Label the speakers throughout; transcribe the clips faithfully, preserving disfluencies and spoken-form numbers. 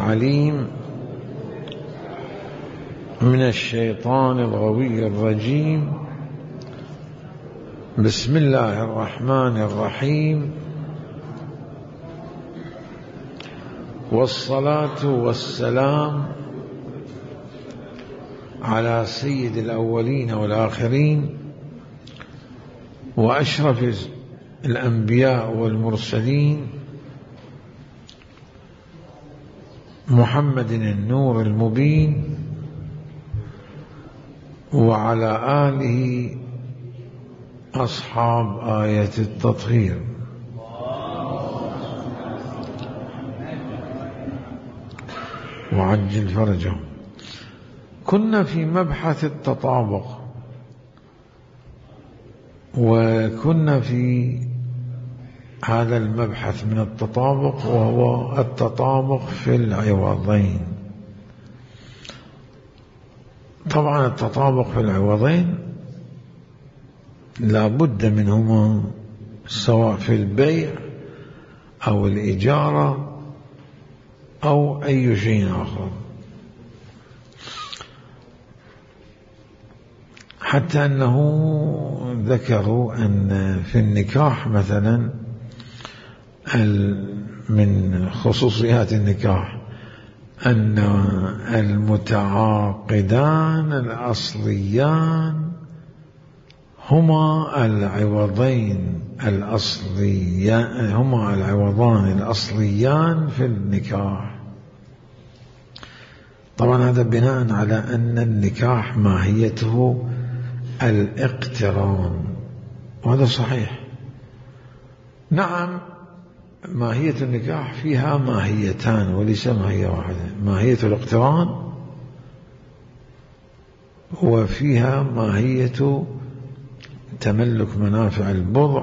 Speaker 1: العليم من الشيطان الغوي الرجيم. بسم الله الرحمن الرحيم، والصلاة والسلام على سيد الأولين والآخرين وأشرف الأنبياء والمرسلين محمد النور المبين، وعلى آله أصحاب آية التطهير. وعجل فرجهم. كنا في مبحث التطابق، وكنا في هذا المبحث من التطابق وهو التطابق في العوضين. طبعا التطابق في العوضين لا بد منهما، سواء في البيع أو الإجارة أو أي شيء آخر، حتى أنه ذكروا أن في النكاح مثلا من خصوصيات النكاح أن المتعاقدان الأصليان هما العوضين الأصليان هما العوضان الأصليان في النكاح. طبعا هذا بناء على أن النكاح ماهيته الاقتران، وهذا صحيح. نعم، ماهية النكاح فيها ماهيتان وليس ماهية واحدة، ماهية الاقتران وفيها ماهية تملك منافع البضع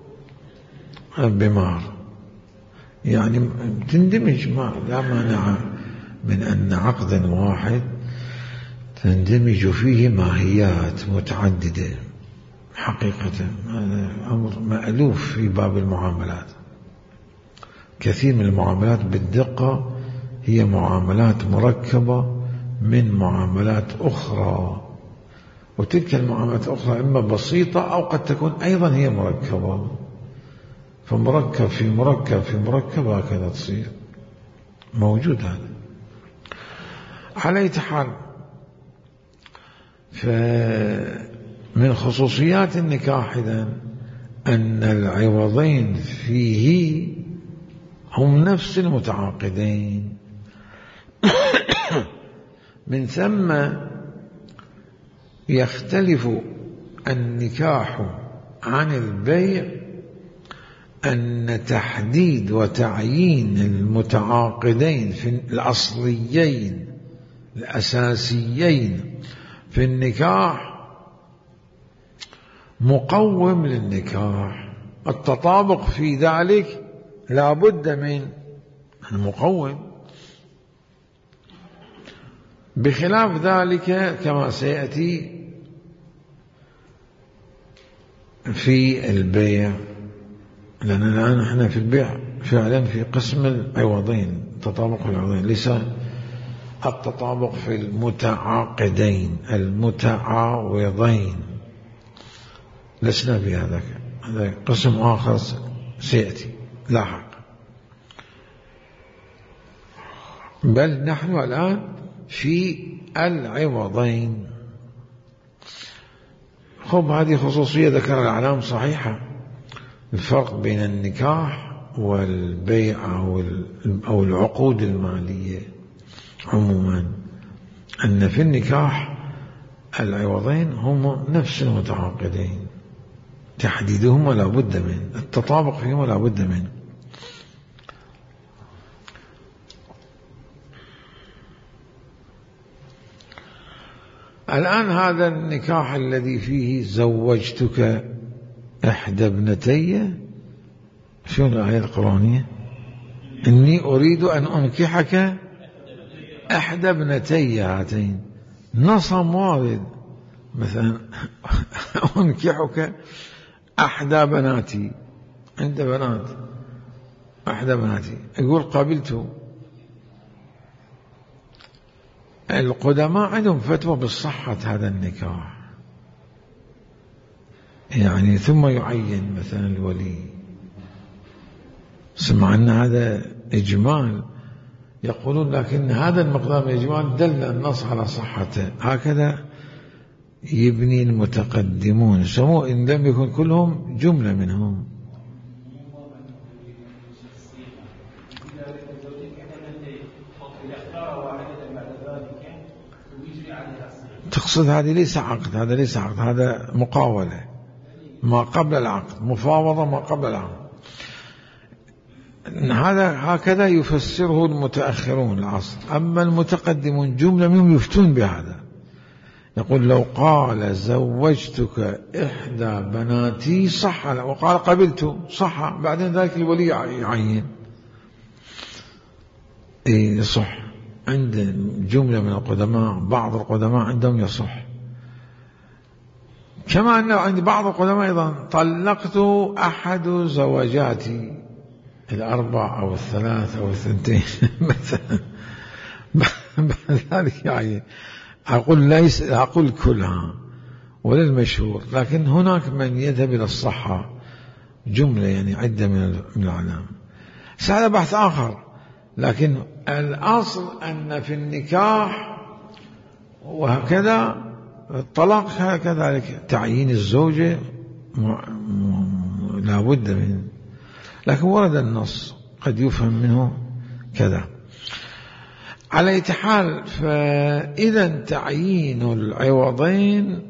Speaker 1: بمهر، يعني تندمج، ما لا مانع من أن عقد واحد تندمج فيه ماهيات متعددة. حقيقة هذا أمر مألوف في باب المعاملات. كثير من المعاملات بالدقة هي معاملات مركبة من معاملات أخرى، وتلك المعاملات الأخرى إما بسيطة أو قد تكون أيضا هي مركبة، فمركب في مركب في مركب هكذا تصير، موجود هذا. على أي حال، فمن خصوصيات النكاح إذن أن العوضين فيه هم نفس المتعاقدين. من ثم يختلف النكاح عن البيع أن تحديد وتعيين المتعاقدين في الأصليين الأساسيين في النكاح مقوم للنكاح. التطابق في ذلك لا بد من المقوم، بخلاف ذلك كما سيأتي في البيع، لأن الآن احنا في البيع فعلا في قسم العوضين، تطابق العوضين، ليس التطابق في المتعاقدين المتعاوضين، لسنا في هذا، هذا قسم آخر سيأتي لاحق. بل نحن الآن في العوضين. خب هذه خصوصية ذكر العلام صحيحة. الفرق بين النكاح والبيع أو العقود المالية عموما أن في النكاح العوضين هم نفس المتعاقدين، تحديدهم لا بد منه، التطابق فيهم لا بد منه. الآن هذا النكاح الذي فيه زوجتك إحدى ابنتي، شو الآية القرآنية؟ إني أريد أن أنكحك إحدى ابنتي هاتين، نصم وارد مثلا أنكحك أحدى بناتي، عند بنات أحدى بناتي، يقول قابلته القدماء عندهم فتوى بالصحة هذا النكاح، يعني ثم يعين مثلا الولي. سمع أن هذا إجمال، يقولون لكن هذا المقدار من الإجمال دل النص على صحته. هكذا يبني المتقدمون، سموه إن لم يكن كلهم جملة منهم. تقصد هذه ليس عقد، هذا ليس عقد، هذا مقاولة ما قبل العقد، مفاوضة ما قبل العقد. هذا هكذا يفسره المتأخرون العصر. أما المتقدمون جملة منهم يفتون بهذا، يقول لو قال زوجتك إحدى بناتي صح، وقال قبلت صح، بعدين ذلك الولي يعين إيه صح. عند جملة من القدماء، بعض القدماء عندهم يصح. كما أن عند بعض القدماء أيضا طلقت أحد زوجاتي الأربع أو الثلاث أو الثنتين مثلا، بعد ذلك يعني أقول ليس أقول كلها وللمشهور، لكن هناك من يذهب إلى الصحة جملة يعني عدة من العلام. هذا بحث آخر، لكن الأصل أن في النكاح وهكذا الطلاق كذلك تعيين الزوجة لا بد منه، لكن ورد النص قد يفهم منه كذا. على أي حال، فإذا تعيين العوضين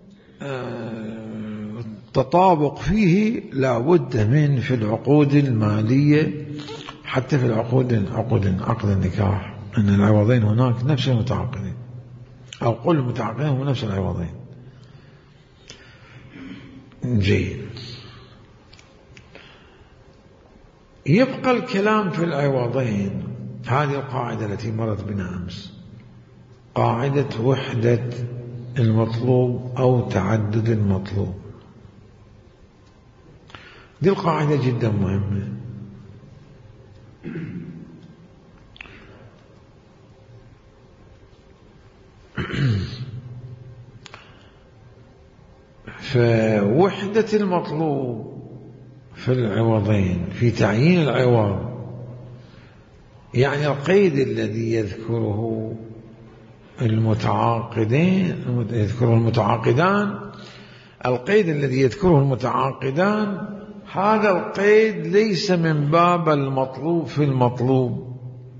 Speaker 1: التطابق فيه لا بد من في العقود المالية، حتى في العقود عقود عقد النكاح، أن العوضين هناك نفس المتعاقدين، أو قل المتعاقدين هم نفس العوضين. جيد. يبقى الكلام في العوضين. هذه القاعدة التي مرت بنا أمس، قاعدة وحدة المطلوب أو تعدد المطلوب. دي القاعدة جدا مهمة. فوحدة المطلوب في العوضين في تعيين العوض، يعني القيد الذي يذكره المتعاقدين يذكره المتعاقدان القيد الذي يذكره المتعاقدان هذا القيد ليس من باب المطلوب في المطلوب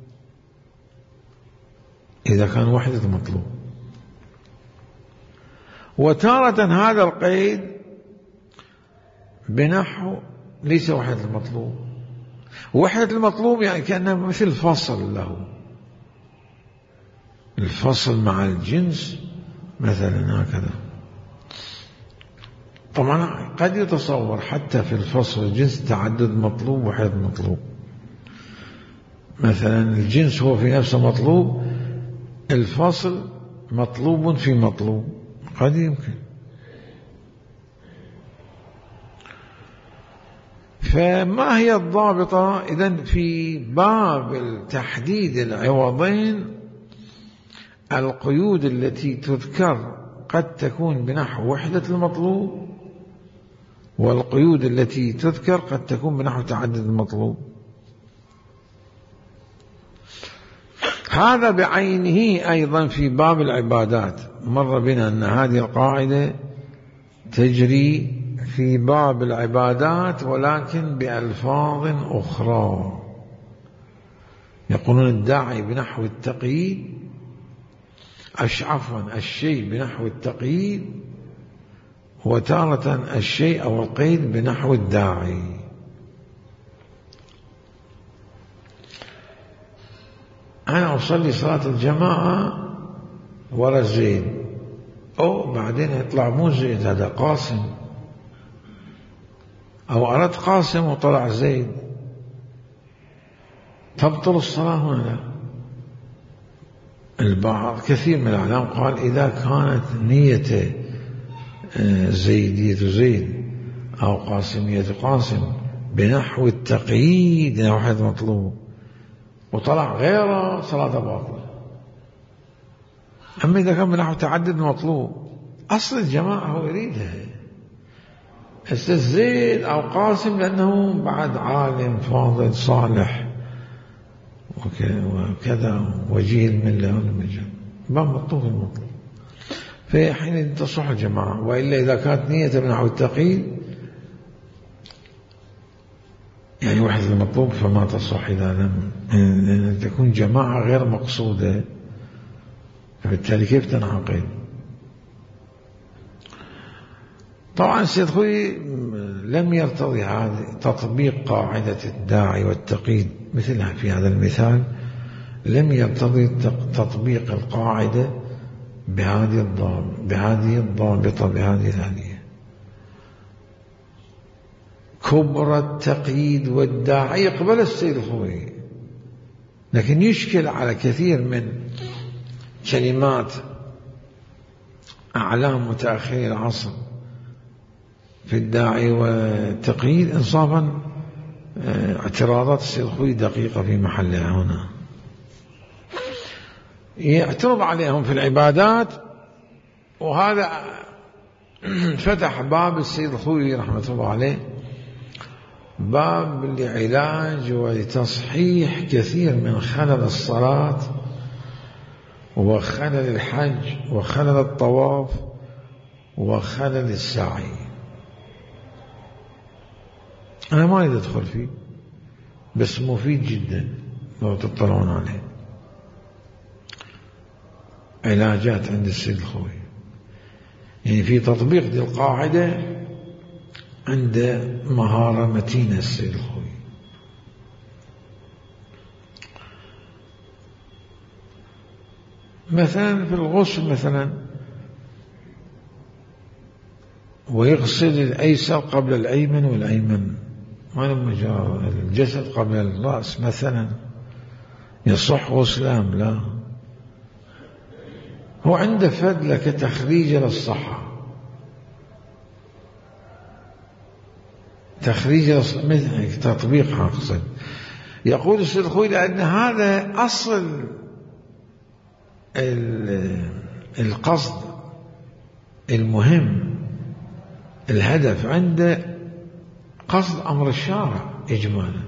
Speaker 1: إذا كان وحدة المطلوب. وتارة هذا القيد بنحو ليس وحدة المطلوب. وحدة المطلوب يعني كأنه مثل فصل له، الفصل مع الجنس مثلا هكذا. طبعا قد يتصور حتى في الفصل الجنس تعدد مطلوب وحدة مطلوب، مثلا الجنس هو في نفسه مطلوب، الفصل مطلوب في مطلوب، قد يمكن. فما هي الضابطة إذن في باب تحديد العوضين؟ القيود التي تذكر قد تكون بنحو وحدة المطلوب، والقيود التي تذكر قد تكون بنحو تعدد المطلوب. هذا بعينه أيضا في باب العبادات. مر بنا أن هذه القاعدة تجري في باب العبادات ولكن بألفاظ أخرى. يقولون الداعي بنحو التقييد، عفوا الشيء بنحو التقييد، وتارة الشيء أو القيد بنحو الداعي. أنا أصلي صلاة الجماعة وراء زيد، أو بعدين يطلع مو زيد هذا قاسم، أو أردت قاسم وطلع زيد، تبطل الصلاة هنا. البعض كثير من العلماء قال إذا كانت نية زيدية زيد أو قاسمية قاسم بنحو التقييد نحو مطلوب وطلع غيره صلاة باطلة. أما إذا كان بنحو تعدد مطلوب أصل الجماعة هو يريدها، أستاذ زيد أو قاسم لأنه بعد عالم فاضل صالح وكذا وجيه الملة والمجال ما مطلوب المطلوب، فحين تصح الجماعة. وإلا إذا كانت نية بنحو التقييد يعني وحدة المطلوب فما تصح إذا لم تكون جماعة غير مقصودة، فبالتالي كيف تنعقد؟ طبعا السيد خوي لم يرتضي هذا تطبيق قاعدة الداعي والتقييد مثلها في هذا المثال، لم يرتضي تطبيق القاعدة بهذه الضابطة بهذه الضابطة بهذه الآلية. كبر التقييد والداعي يقبل السيد الخوي، لكن يشكل على كثير من كلمات أعلام متأخري العصر في الداعي والتقييد إنصافا اعتراضات السيد الخوي دقيقة في محلها هنا. يعترض عليهم في العبادات، وهذا فتح باب السيد الخوي رحمة الله عليه باب لعلاج ولتصحيح كثير من خلل الصلاة وخلل الحج وخلل الطواف وخلل السعي. أنا ما أريد أدخل فيه، بس مفيد جدا لو تطلعون عليه. علاجات عند السيد الخوي يعني في تطبيق دي القاعدة عند مهارة متينة السيد الخوي. مثلا في الغسل مثلا ويغسل الأيسر قبل الأيمن والأيمن، ما لما جاء الجسد قبل الرأس مثلا، يصح غسلان؟ لا، هو عنده فدلة كتخريج للصحة، تخريج مثل تطبيق أقصد. يقول السيد الخوي لأن هذا أصل القصد المهم، الهدف عنده قصد أمر الشارع إجمالا.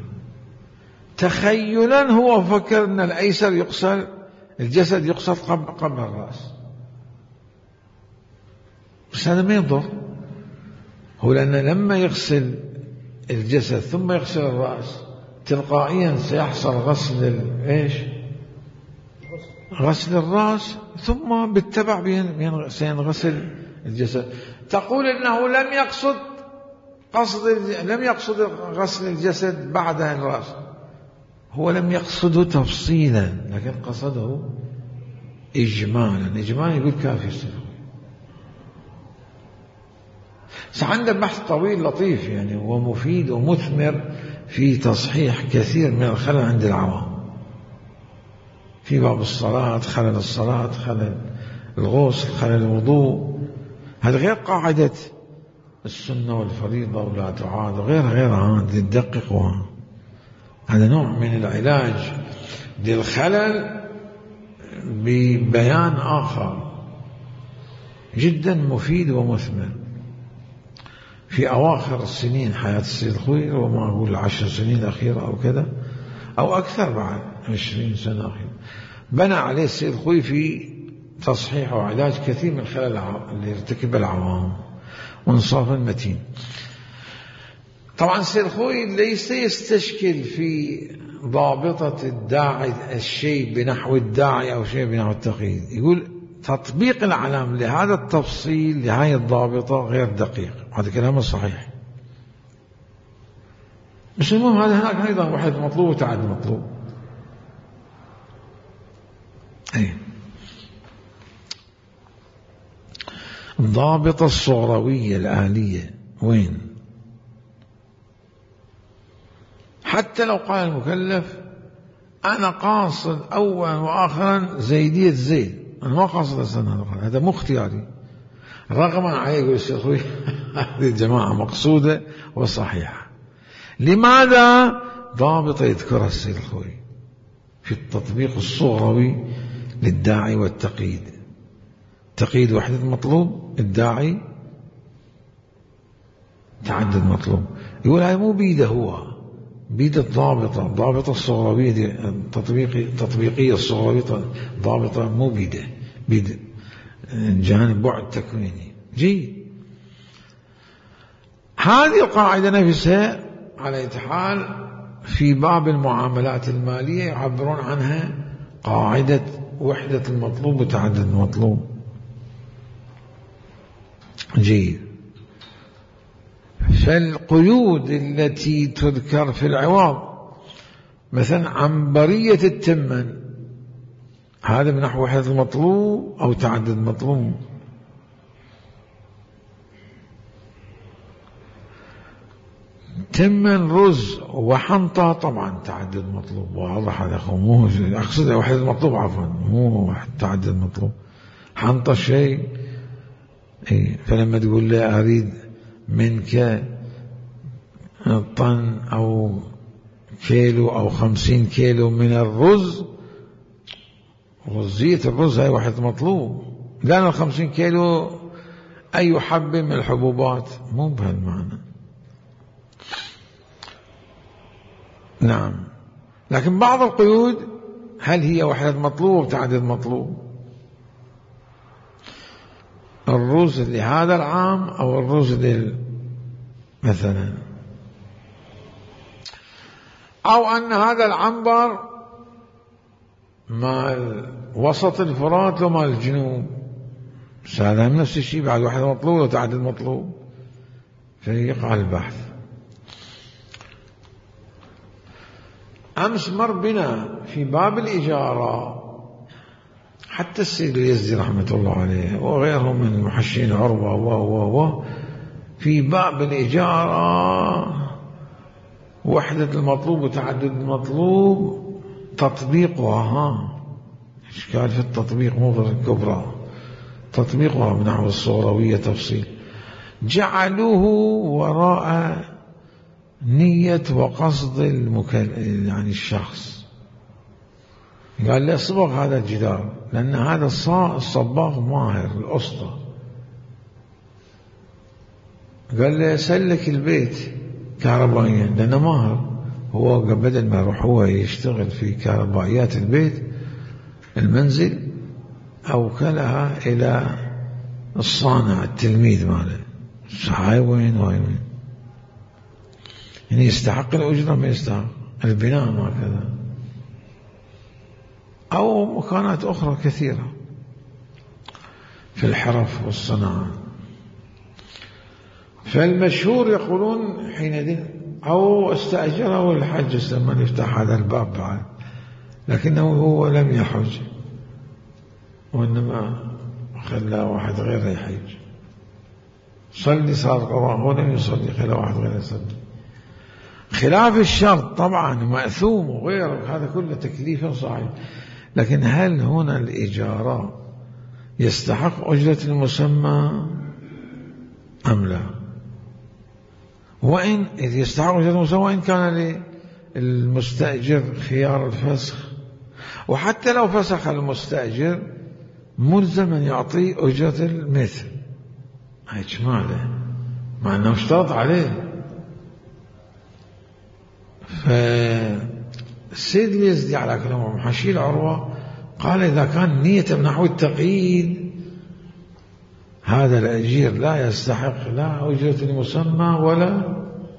Speaker 1: تخيلا هو فكر أن الأيسر يقصر الجسد يقصد قبل, قبل الرأس، بس هذا ما يضر، هو لأنه لما يغسل الجسد ثم يغسل الرأس تلقائيا سيحصل غسل ايش؟ غسل الرأس، ثم بالتبع سينغسل الجسد. تقول انه لم يقصد قصد لم يقصد غسل الجسد بعد الرأس، هو لم يقصده تفصيلا لكن قصده إجمالا. إجمالا يقول كافي السلام. عنده بحث طويل لطيف يعني ومفيد ومثمر في تصحيح كثير من الخلل عند العوام في باب الصلاة، خلل الصلاة، خلل الغسل، خلل الوضوء. هذا غير قاعدة السنة والفريضة ولا تعاد غير غيرها تدققها. هذا نوع من العلاج للخلل ببيان آخر جدا مفيد ومثمر. في أواخر السنين حياة السيد الخوي، وما أقول العشر سنين الأخيرة أو كذا أو أكثر بعد عشرين سنة أخيرة، بنى عليه السيد الخوي في تصحيح وعلاج كثير من الخلل اللي ارتكب العوام وانصاف المتين. طبعا السيد الخوي ليس يستشكل في ضابطة الداعي الشيء بنحو الداعي أو شيء بنحو التقييد، يقول تطبيق العلام لهذا التفصيل لهذه الضابطة غير دقيق. هذا كلامه صحيح، بس المهم هذا هناك أيضا واحد مطلوب وتعد مطلوب. أي الضابطة الصغروية الآلية وين؟ حتى لو قال المكلف أنا قاصد أولا وآخرا زيدية زيد، أنا ما قاصد أصلا، هذا مو اختياري رغما عليه. يقول الشيخ خوي هذه الجماعة مقصودة وصحيحة. لماذا؟ ضابطة يذكرها السيد الخوي في التطبيق الصغروي للداعي والتقييد. تقييد وحدة المطلوب الداعي تعدد مطلوب. يقول هاي مو بيده هو، بيد الضابطة، الضابطة الصغربية دي التطبيقي التطبيقية الصغربية ضابطة مو بيده، بيد جانب بعد تكويني. جيد. هذه القاعدة نفسها على أي حال في باب المعاملات المالية يعبرون عنها قاعدة وحدة المطلوب وتعدد المطلوب. جيد. فالقيود التي تذكر في العوض مثلا عنبرية التمن، هذا من نحو وحدة المطلوب أو تعدد المطلوب. تمن رز وحنطة طبعا تعدد مطلوب واضح، هذا مو أقصد وحدة المطلوب عفوا مو تعدد مطلوب. حنطة شيء إيه، فلما تقول له أريد منك طن أو كيلو أو خمسين كيلو من الرز، رزية الرز هاي واحد مطلوب، لأن الخمسين كيلو أي حبة من الحبوبات، مو بهالمعنى. نعم. لكن بعض القيود هل هي وحدة مطلوب وتعدد مطلوب؟ الرز لهذا العام أو الرز لل مثلا، أو أن هذا العنبر مال وسط الفرات ومال الجنوب، هذا نفس الشيء بعد وحدة مطلوب وتعدد مطلوب، فيقع البحث. أمس مر بنا في باب الإجارة حتى السيد اليزدي رحمة الله عليه وغيره من المحشين عروة و و في باب الإجارة وحدة المطلوب وتعدد المطلوب تطبيقها، ها إشكال في التطبيق مو في الكبرى، تطبيقها من نحو الصغروية تفصيل، جعلوه وراء نية وقصد المكل... يعني الشخص. قال لي اصبغ هذا الجدار لأن هذا الصباغ ماهر الأسطى. قال لي سلك البيت كهربائيا لأنه ماهر، هو بدل ما يروح هو يشتغل في كهربائيات البيت المنزل أوكلها إلى الصانع التلميذ ماله، هاي وين وهاي وين، يعني يستحق الأجرة ما يستحق البناء ما كذا، أو مكانات أخرى كثيرة في الحرف والصناعة. فالمشهور يقولون حينئذ أو استأجره الحج لما يفتح هذا الباب بعد، لكنه هو لم يحج وإنما خلى واحد غيره يحج، صلي صار قضاء هو لم يصلي خلى واحد غيره يصلي، خلاف الشرط طبعا مأثوم وغيره، هذا كله تكليف صحيح. لكن هل هنا الإجارة يستحق أجرة المسمى أم لا؟ وإن إذ يستحق أجرة المسمى وإن كان للمستأجر خيار الفسخ، وحتى لو فسخ المستأجر ملزم أن يعطي أجرة المثل، هاي شماله مع أنه اشترط عليه. فالسيد اليزدي على كلامه محشي العروة قال إذا كان نية نحو التقييد هذا الأجير لا يستحق لا أجرة المسمى ولا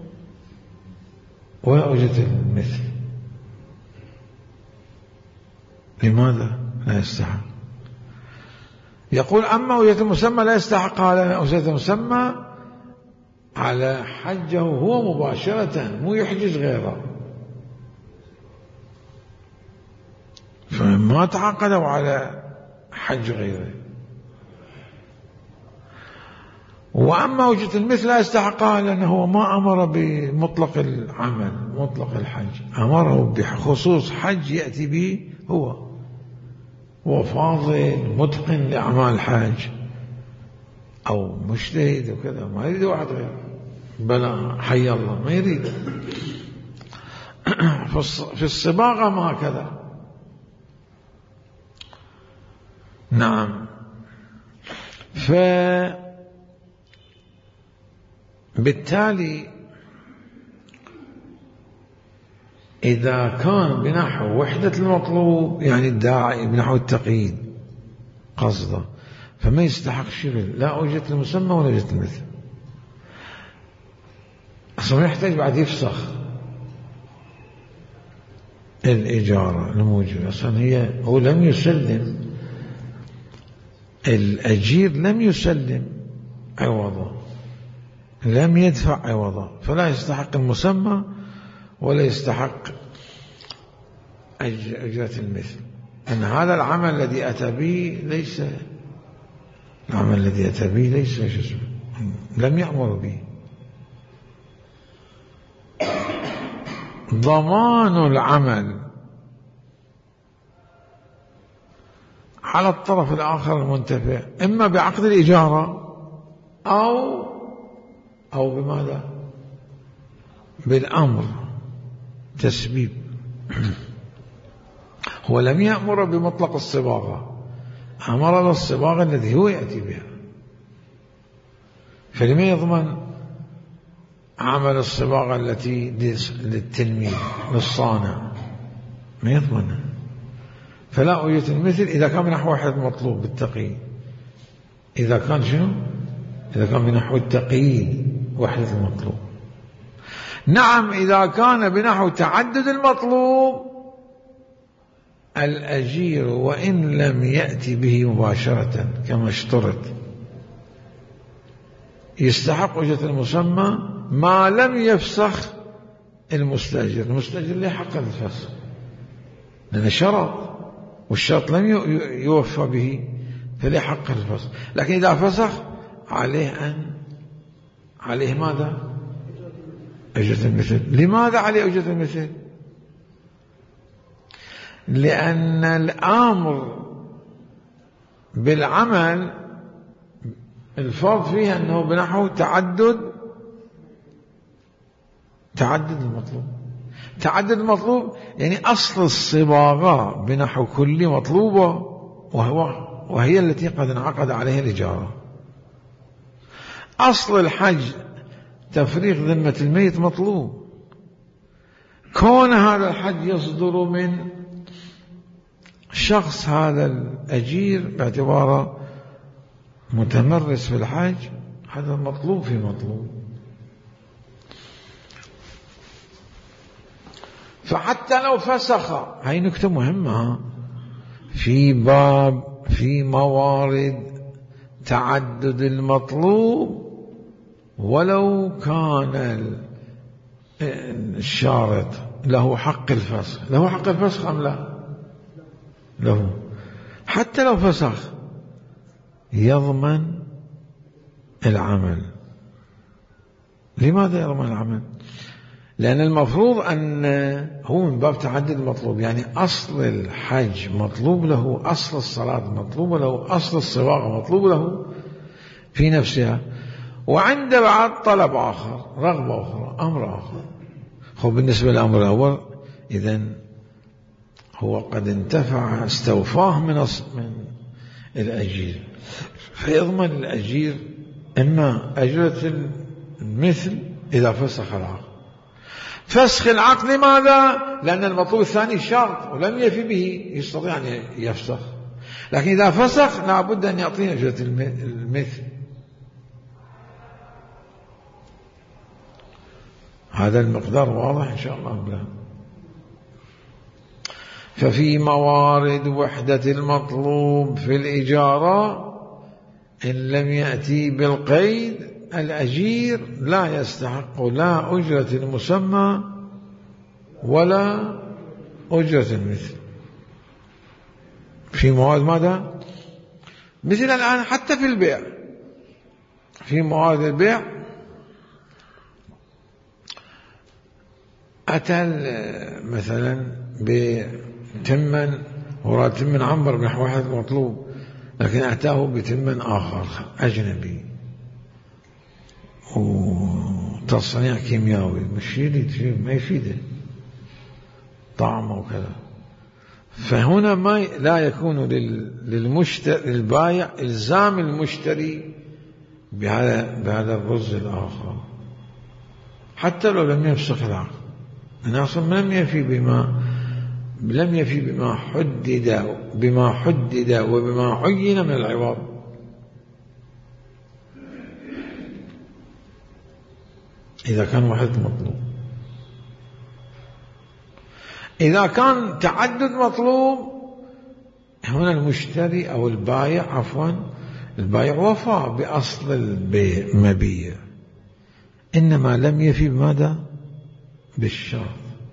Speaker 1: ولا أجرة المثل. لماذا لا يستحق؟ يقول أما أجرة المسمى لا يستحق على أجرة المسمى على حجه هو مباشرة، مو يحجز غيره، فما تعاقدوا على حج غيره. وأما وجهة المثل لا يستحقها لأنه ما أمر بمطلق العمل مطلق الحج، أمره بخصوص حج يأتي به هو، هو فاضل متقن لأعمال الحج أو مجتهد وكذا، ما يريد واحد غيره، بلا حي الله ما يريد. في الصباغة ما كذا. نعم. فبالتالي إذا كان بنحو وحدة المطلوب يعني الداعي بنحو التقييد قصده، فما يستحق شغل لا أوجة المسمى ولا أوجة المثل. أصلا يحتاج بعد يفسخ الإجارة الموجودة. أصلا هي هو لم يسلم، الأجير لم يسلم عوضا، لم يدفع عوضا، فلا يستحق المسمى ولا يستحق أجرة المثل. أن هذا العمل الذي أتى به ليس العمل الذي أتى به ليس شيء لم يأمر به. ضمان العمل على الطرف الآخر المنتفع إما بعقد الإجارة أو أو بماذا؟ بالأمر تسبيب. هو لم يأمر بمطلق الصباغة، أمر بالصباغة التي هو يأتي بها. فلما يضمن عمل الصباغة التي للتلميذ للصانع؟ ما يضمنها. فلا أوجة المثل إذا كان بنحو واحد مطلوب بالتقييد. إذا كان شنو؟ إذا كان بنحو التقييد وحدة المطلوب. نعم إذا كان بنحو تعدد المطلوب الأجير وإن لم يأتي به مباشرة كما اشترط يستحق أجرة المسمى ما لم يفسخ المستأجر. المستأجر له حق الفسخ لأنه شرط، والشرط لم يوفى به فله حق الفسخ. لكن إذا فسخ عليه أن عليه ماذا؟ أجرة المثل. لماذا عليه أجرة المثل؟ لأن الأمر بالعمل الفرض فيه أنه بنحو تعدد تعدد المطلوب. تعدد المطلوب يعني أصل الصباغة بنحو كل مطلوبة، وهو وهي التي قد انعقد عليها الإجارة. أصل الحج تفريغ ذمة الميت مطلوب. كون هذا الحج يصدر من شخص هذا الأجير باعتباره متمرس في الحج، هذا مطلوب في مطلوب. فحتى لو فسخ، هاي نكتة مهمة في باب في موارد تعدد المطلوب، ولو كان الشارط له حق الفسخ، له حق الفسخ أم لا؟ له. حتى لو فسخ يضمن العمل. لماذا يضمن العمل؟ لأن المفروض أن هو من باب تعدد المطلوب، يعني أصل الحج مطلوب له، أصل الصلاة مطلوب له، أصل الصباغة مطلوب له في نفسها، وعند بعض طلب آخر، رغبة أخرى، أمر آخر. هو بالنسبة للأمر الأول إذن هو قد انتفع استوفاه من من الأجير، فيضمن الأجير إما أجرة المثل إذا فسخ العقد. فسخ العقد لماذا؟ لأن المطلوب الثاني شرط ولم يفي به، يستطيع أن يفسخ. لكن إذا فسخ لابد أن يعطينا أجرة المثل. هذا المقدار واضح إن شاء الله. لا. ففي موارد وحدة المطلوب في الإجارة إن لم يأتي بالقيد الأجير لا يستحق لا أجرة المسمى ولا أجرة المثل. في موارد ماذا؟ مثل الآن حتى في البيع، في موارد البيع أتى مثلا بتمن وراد تمن عنبر بنحو واحد مطلوب، لكن أتاه بتمن آخر أجنبي وتصنيع كيميائي، مش يريد ما يفيده طعمه وكذا، فهنا ما لا يكون للمشتري للبائع إلزام المشتري بهذا بهذا الرز الآخر حتى لو لم يفسخ العقد، لأنه أصلا لم يفي بما لم يفي بما حدد بما حدد وبما عين من العوض. إذا كان واحد مطلوب. إذا كان تعدد مطلوب، هنا المشتري أو البائع عفوا البائع وفى بأصل المبيع، إنما لم يفي بماذا؟ بالشرط.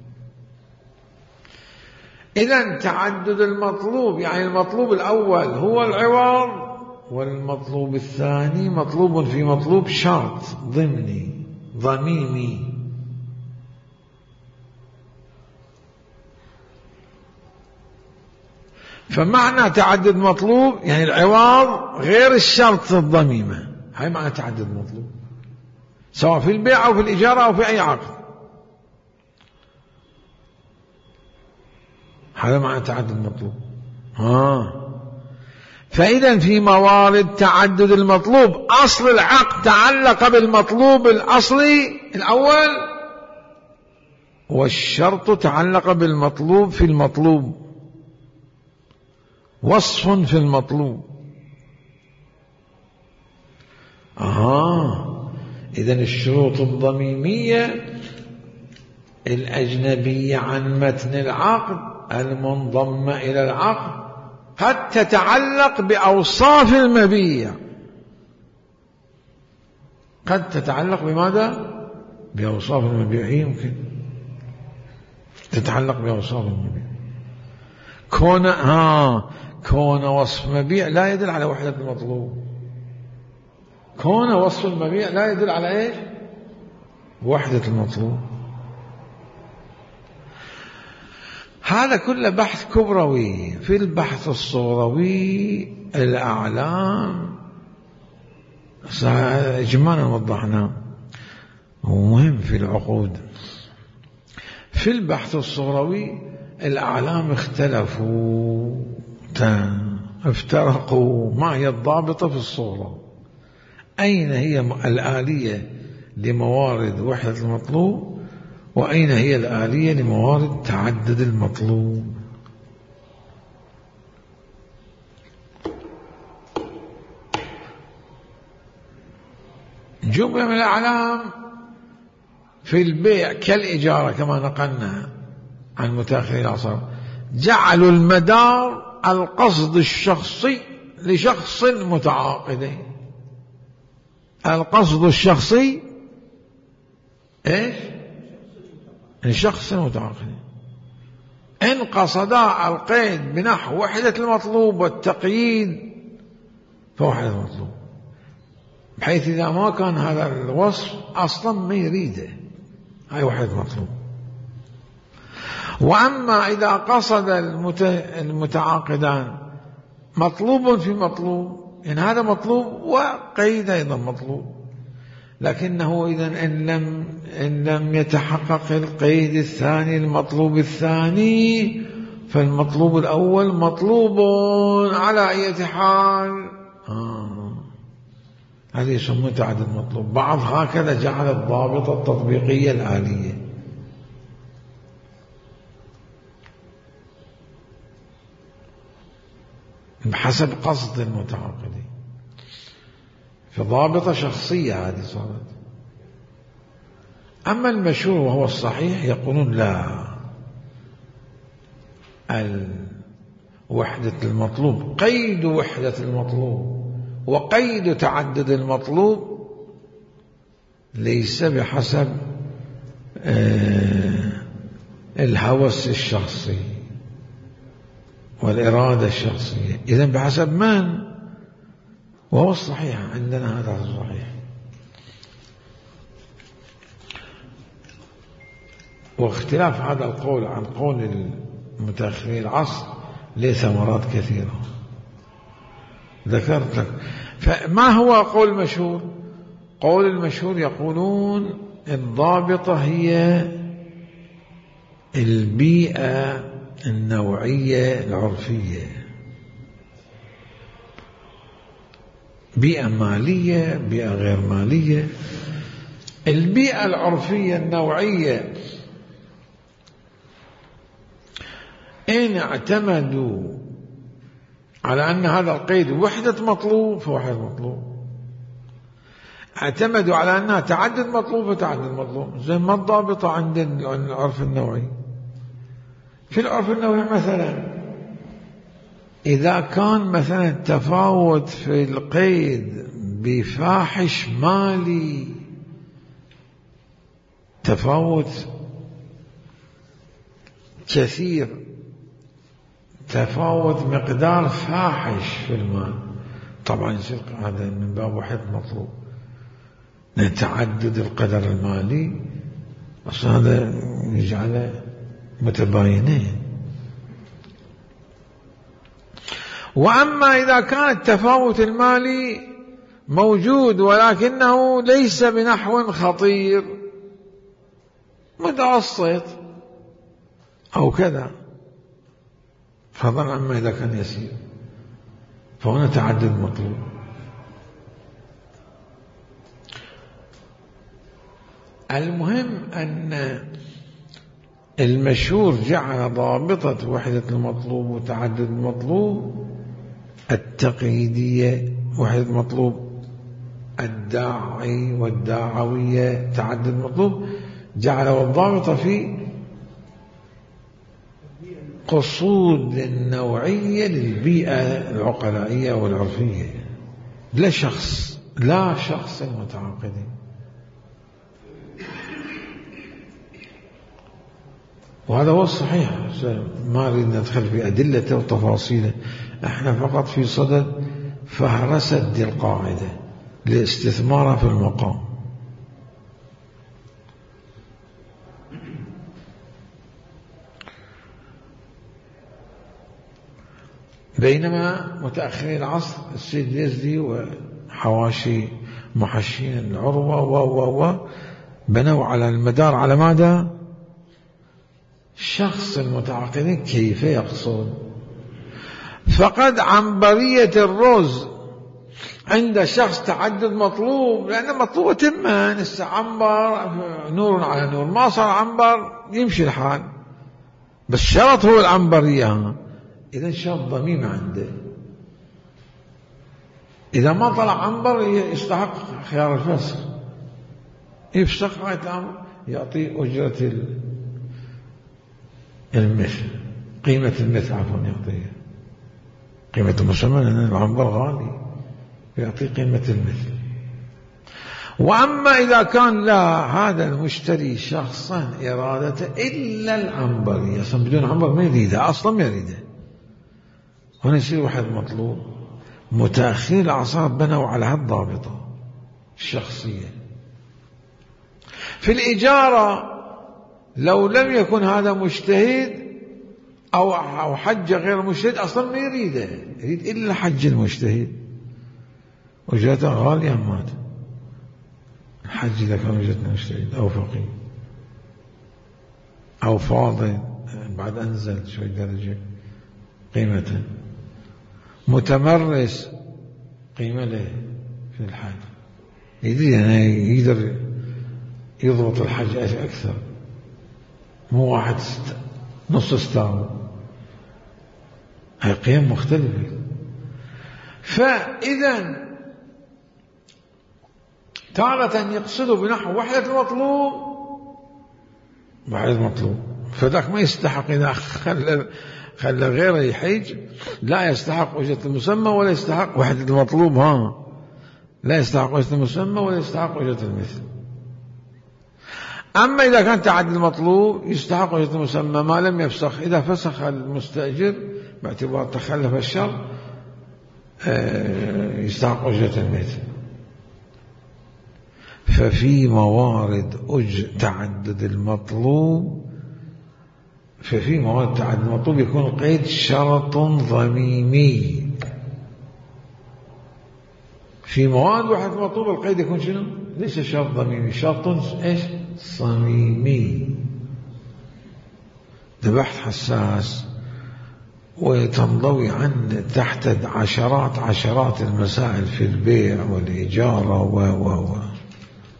Speaker 1: إذن تعدد المطلوب يعني المطلوب الأول هو العوض، والمطلوب الثاني مطلوب في مطلوب شرط ضمني ضميمي. فمعنى تعدد مطلوب يعني العوض غير الشرط الضميمة، هاي معنى تعدد مطلوب، سواء في البيع أو في الإجارة أو في أي عقد. هذا معنى تعدد مطلوب. ها فإذا في موارد تعدد المطلوب أصل العقد تعلق بالمطلوب الأصلي الأول، والشرط تعلق بالمطلوب في المطلوب، وصف في المطلوب. آه إذن الشروط الضميمية الأجنبية عن متن العقد المنضمة إلى العقد قد تتعلق بأوصاف المبيع، قد تتعلق بماذا؟ بأوصاف المبيع. يمكن تتعلق بأوصاف المبيع. كون ها كون وصف مبيع لا يدل على وحدة المطلوب. كون وصف المبيع لا يدل على ايش؟ وحدة المطلوب. هذا كله بحث كبروي. في البحث الصغروي الأعلام إجمالا وضحنا، ومهم في العقود. في البحث الصغروي الأعلام اختلفوا افترقوا. ما هي الضابطة في الصغرى؟ أين هي الآلية لموارد وحدة المطلوب، وأين هي الآلية لموارد تعدد المطلوب؟ جملة من الأعلام في البيع كالإجارة كما نقلنا عن متأخري العصر جعلوا المدار القصد الشخصي لشخص متعاقدين. القصد الشخصي ايش؟ لشخص متعاقدين. إن قصدا القيد بنحو وحدة المطلوب والتقييد فوحدة المطلوب، بحيث إذا ما كان هذا الوصف أصلا ما يريده، هاي وحدة المطلوب. وأما إذا قصد المتعاقدان مطلوب في مطلوب، إن هذا مطلوب وقيد أيضا مطلوب، لكنه إذن إن لم, إن لم يتحقق القيد الثاني المطلوب الثاني، فالمطلوب الأول مطلوب على أي حال. آه. هذه يسمى تعدد مطلوب. بعض هكذا جعل الضابطة التطبيقية الآلية. بحسب قصد المتعاقدين، فضابطة شخصية هذه صارت. أما المشهور وهو الصحيح يقولون لا، وحدة المطلوب قيد وحدة المطلوب وقيد تعدد المطلوب ليس بحسب الهوس الشخصي والإرادة الشخصية، إذن بحسب من؟ وهو الصحيح عندنا، هذا الصحيح. واختلاف هذا القول عن قول المتأخرين العصر له ثمرات كثيرة ذكرت لك. فما هو قول المشهور؟ قول المشهور يقولون الضابطة هي البيئة النوعية العرفية، بيئة مالية، بيئة غير مالية. البيئة العرفية النوعية إن اعتمدوا على أن هذا القيد وحدة مطلوب فوحدة مطلوب، اعتمدوا على أنها تعدد مطلوب فتعدد مطلوب. زي ما الضابطة عند العرف النوعي. في العرف النوعي مثلا إذا كان مثلا تفاوت في القيد بفاحش مالي، تفاوت كثير، تفاوت مقدار فاحش في المال، طبعا يصير هذا من باب وحدة مطلوب، لأن تعدد القدر المالي بس هذا يجعله متباينين. وأما إذا كان التفاوت المالي موجود ولكنه ليس بنحو خطير، متوسط أو كذا، فضلا عما إذا كان يسير، فهنا تعدد مطلوب. المهم أن المشهور جعل ضابطة وحدة المطلوب وتعدد المطلوب التقييدية وحدة المطلوب، الداعي والداعوية تعدد المطلوب، جعله الضابطة في قصود النوعية للبيئة العقلائية والعرفية، لا شخص لا شخص المتعاقدين. وهذا هو الصحيح، ما أريد ندخل في أدلته وتفاصيله، احنا فقط في صدد فهرسة دي القاعدة لاستثمارها في المقام. بينما متأخرين العصر السيد اليزدي وحواشي محشين العروة و و و بنوا على المدار على ماذا؟ شخص المتعاقدين كيف يقصد. فقد عنبرية الرز عند شخص تعدد مطلوب، لأن مطلوب تما نستعنبر نور على نور، ما صار عنبر يمشي الحال، بس شرط هو العنبرية. إذا شرط ضميم عنده، إذا ما طلع عنبر يستحق خيار الفسخ، يفسخ يعطي أجرة المثل، قيمة المثل عفوا، يعطيه قيمة المسمى لأن العنبر غالي، يعطي قيمة المثل. وأما إذا كان لا، هذا المشتري شخصا إرادته إلا العنبرية، أصلا بدون عنبر ما يريده، أصلا ما يريده، هنا يصير واحد مطلوب. متأخر الأعصار بنوا على هالضابطة الشخصية. في الإجارة لو لم يكن هذا مجتهد أو أو حج غير مجتهد أصلا ما يريده، يريد إلا حج المجتهد، وجهته غالية مات الحج إذا كان وجهته مجتهد أو فقيه أو فاضل، بعد أنزل شوي درجة قيمته، متمرس قيمة له في الحج، يدري يعني يقدر يضبط الحج أكثر، مو واحد ست... نص ستار، هاي قيم مختلفة. فإذا تارة يقصدوا بنحو وحدة المطلوب وحدة المطلوب، فذاك ما يستحق إذا خلى خلى غيره يحج، لا يستحق أجرة المسمى ولا يستحق وحدة المطلوب، ها لا يستحق أجرة المسمى ولا يستحق أجرة المثل. أما إذا كان تعدد المطلوب يستحق أجرة المسمى ما لم يفسخ، إذا فسخ المستأجر باعتبار تخلف الشرط يستحق أجرة المثل. ففي موارد أج تعدد المطلوب ففي موارد تعدد المطلوب يكون القيد شرط ضميمي. في مواد واحد مطلوب القيد يكون شنو؟ ليس شرط ضميمي، شرط ايش؟ صميمي. ده بحث حساس وتنضوي عن تحت عشرات عشرات المسائل في البيع والإجارة و و و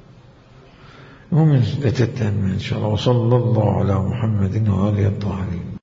Speaker 1: المهم لتتم إن شاء الله. وصلى الله على محمد وآله الطاهرين.